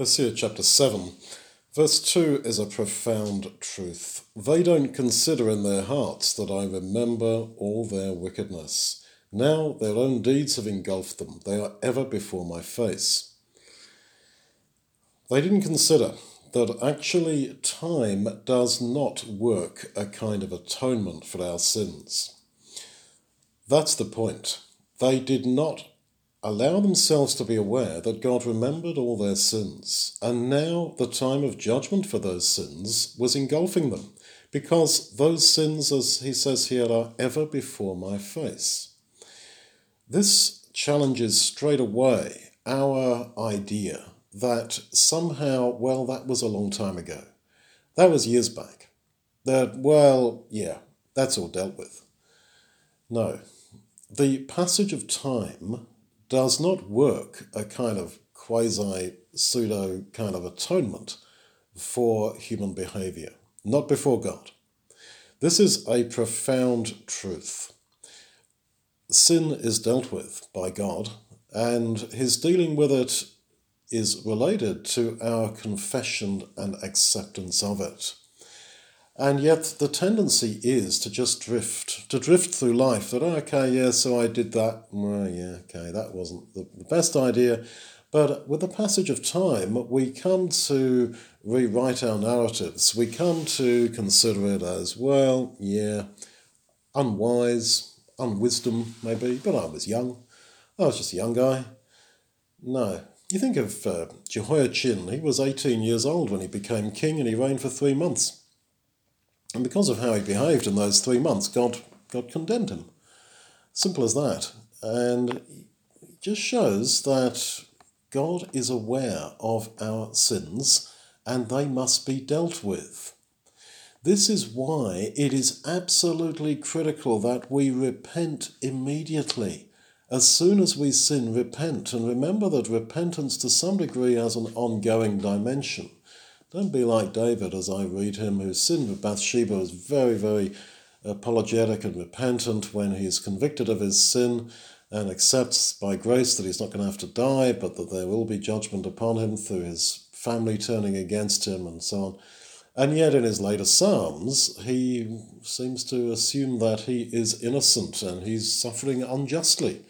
Hosea chapter 7, verse 2 is a profound truth. They don't consider in their hearts that I remember all their wickedness. Now their own deeds have engulfed them. They are ever before my face. They didn't consider that actually time does not work a kind of atonement for our sins. That's the point. They did not allow themselves to be aware that God remembered all their sins, and now the time of judgment for those sins was engulfing them, because those sins, as he says here, are ever before my face. This challenges straight away our idea that somehow, well, that was a long time ago. That was years back. That, well, yeah, that's all dealt with. No. The passage of time does not work a kind of quasi-pseudo kind of atonement for human behavior, not before God. This is a profound truth. Sin is dealt with by God, and his dealing with it is related to our confession and acceptance of it. And yet the tendency is to just drift through life, that, okay, yeah, so I did that, well, yeah, okay, that wasn't the best idea. But with the passage of time, we come to rewrite our narratives. We come to consider it as, well, yeah, unwise, unwisdom maybe, but I was young. I was just a young guy. No. You think of Jehoiachin. He was 18 years old when he became king, and he reigned for 3 months. And because of how he behaved in those 3 months, God condemned him. Simple as that. And it just shows that God is aware of our sins, and they must be dealt with. This is why it is absolutely critical that we repent immediately. As soon as we sin, repent. And remember that repentance to some degree has an ongoing dimension. Don't be like David, as I read him, who sinned with Bathsheba, is very, very apologetic and repentant when he is convicted of his sin and accepts by grace that he's not going to have to die, but that there will be judgment upon him through his family turning against him and so on. And yet in his later Psalms, he seems to assume that he is innocent and he's suffering unjustly.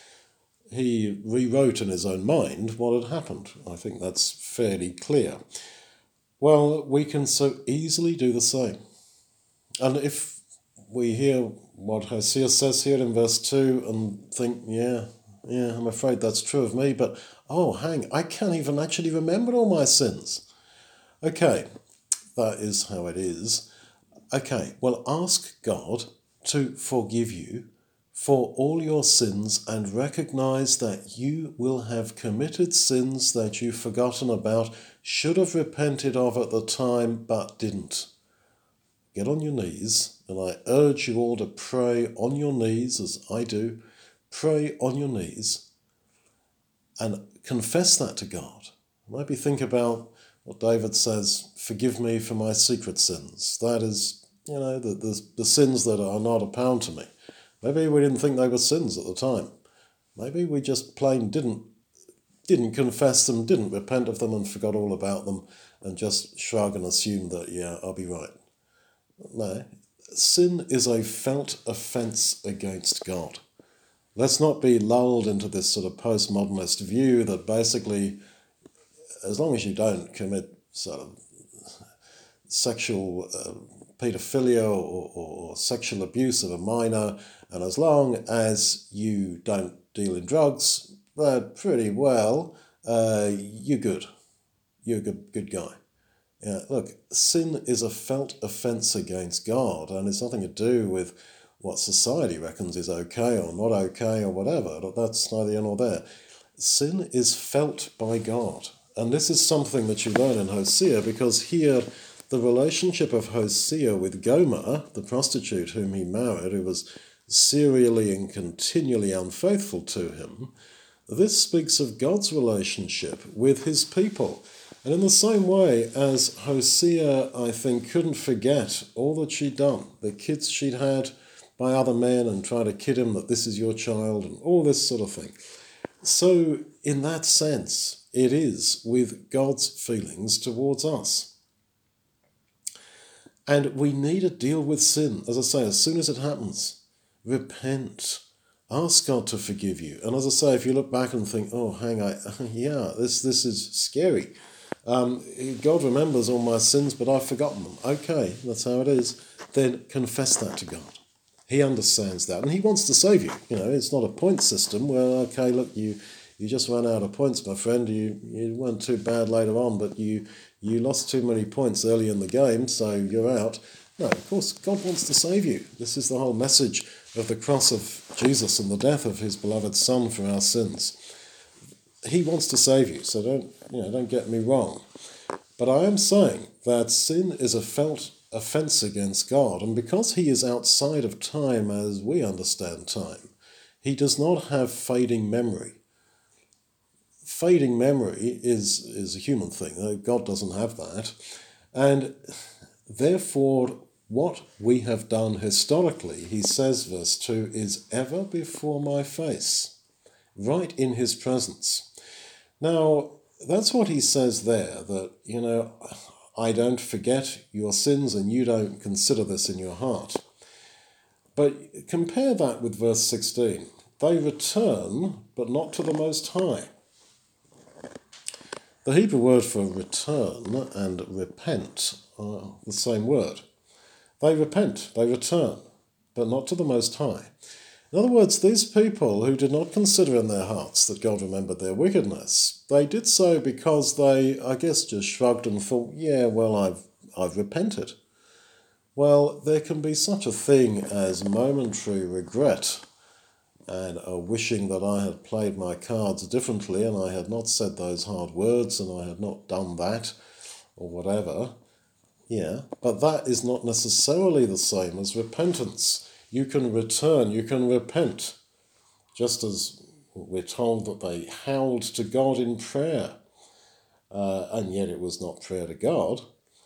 He rewrote in his own mind what had happened. I think that's fairly clear. Well, we can so easily do the same. And if we hear what Hosea says here in verse 2 and think, yeah, I'm afraid that's true of me, but, I can't even actually remember all my sins. Okay, that is how it is. Okay, well, ask God to forgive you for all your sins and recognize that you will have committed sins that you've forgotten about, should have repented of at the time, but didn't. Get on your knees, and I urge you all to pray on your knees, as I do. Pray on your knees and confess that to God. Maybe think about what David says, forgive me for my secret sins. That is, the sins that are not apparent to me. Maybe we didn't think they were sins at the time. Maybe we just plain didn't confess them, didn't repent of them, and forgot all about them, and just shrug and assume that, yeah, I'll be right. No, sin is a felt offence against God. Let's not be lulled into this sort of postmodernist view that basically, as long as you don't commit sort of sexual paedophilia or sexual abuse of a minor, and as long as you don't deal in drugs, then pretty well, you're good. You're a good guy. Yeah, look, sin is a felt offence against God, and it's nothing to do with what society reckons is okay or not okay or whatever. That's neither here nor there. Sin is felt by God. And this is something that you learn in Hosea, because here the relationship of Hosea with Gomer, the prostitute whom he married, who was serially and continually unfaithful to him, this speaks of God's relationship with his people. And in the same way as Hosea, I think, couldn't forget all that she'd done, the kids she'd had by other men and try to kid him that this is your child and all this sort of thing. So in that sense, it is with God's feelings towards us. And we need to deal with sin, as I say, as soon as it happens. Repent. Ask God to forgive you. And as I say, if you look back and think, this is scary. God remembers all my sins, but I've forgotten them. Okay, that's how it is. Then confess that to God. He understands that, and he wants to save you. It's not a point system where, okay, look, you just ran out of points, my friend. You weren't too bad later on, but you lost too many points early in the game, so you're out. No, of course, God wants to save you. This is the whole message of the cross of Jesus and the death of his beloved Son for our sins. He wants to save you, so don't get me wrong. But I am saying that sin is a felt offence against God, and because he is outside of time as we understand time, he does not have fading memory. Fading memory is a human thing. God doesn't have that. And therefore, what we have done historically, he says, verse 2, is ever before my face, right in his presence. Now, that's what he says there, that, I don't forget your sins and you don't consider this in your heart. But compare that with verse 16. They return, but not to the Most High. The Hebrew word for return and repent are the same word. They repent, they return, but not to the Most High. In other words, these people who did not consider in their hearts that God remembered their wickedness, they did so because they, I guess, just shrugged and thought, I've repented. Well, there can be such a thing as momentary regret and a wishing that I had played my cards differently and I had not said those hard words and I had not done that or whatever. Yeah, but that is not necessarily the same as repentance. You can return, you can repent, just as we're told that they howled to God in prayer, and yet it was not prayer to God.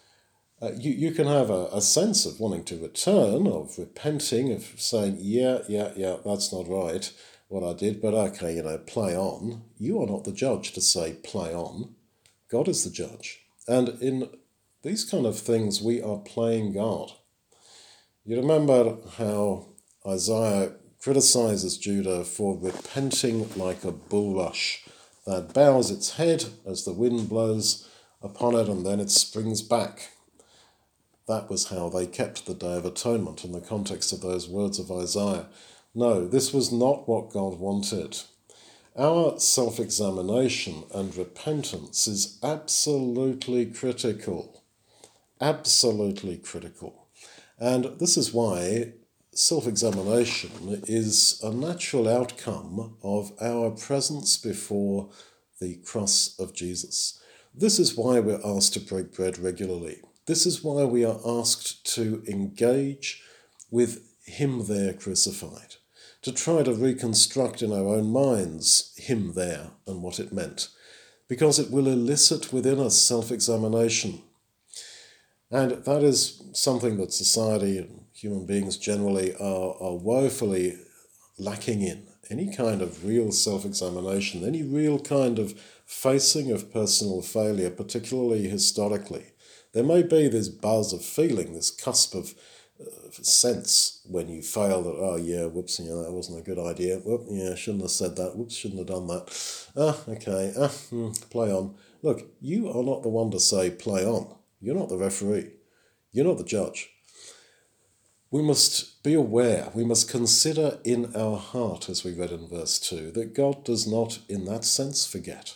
You can have a sense of wanting to return, of repenting, of saying, that's not right, what I did, but okay, play on. You are not the judge to say play on. God is the judge. And in these kind of things, we are playing God. You remember how Isaiah criticizes Judah for repenting like a bulrush that bows its head as the wind blows upon it and then it springs back. That was how they kept the Day of Atonement in the context of those words of Isaiah. No, this was not what God wanted. Our self-examination and repentance is absolutely critical. Absolutely critical. And this is why self-examination is a natural outcome of our presence before the cross of Jesus. This is why we're asked to break bread regularly. This is why we are asked to engage with him there crucified, to try to reconstruct in our own minds him there and what it meant, because it will elicit within us self-examination. And that is something that society and human beings generally are woefully lacking in. Any kind of real self-examination, any real kind of facing of personal failure, particularly historically. There may be this buzz of feeling, this cusp of sense when you fail that, that wasn't a good idea. Shouldn't have said that. Shouldn't have done that. Play on. Look, you are not the one to say play on. You're not the referee. You're not the judge. We must be aware, we must consider in our heart, as we read in verse 2, that God does not, in that sense, forget,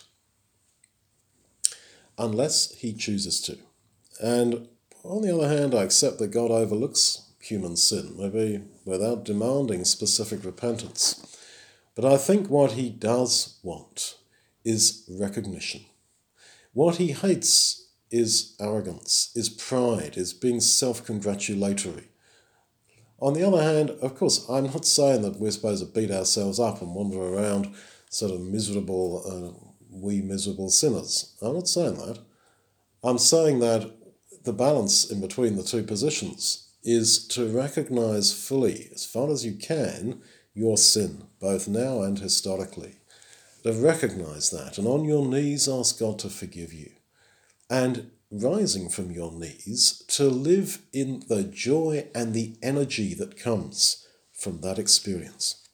unless he chooses to. And on the other hand, I accept that God overlooks human sin, maybe without demanding specific repentance. But I think what he does want is recognition. What he hates is arrogance, is pride, is being self-congratulatory. On the other hand, of course, I'm not saying that we're supposed to beat ourselves up and wander around sort of miserable, miserable sinners. I'm not saying that. I'm saying that the balance in between the two positions is to recognize fully, as far as you can, your sin, both now and historically. to recognize that, and on your knees ask God to forgive you. And rising from your knees to live in the joy and the energy that comes from that experience.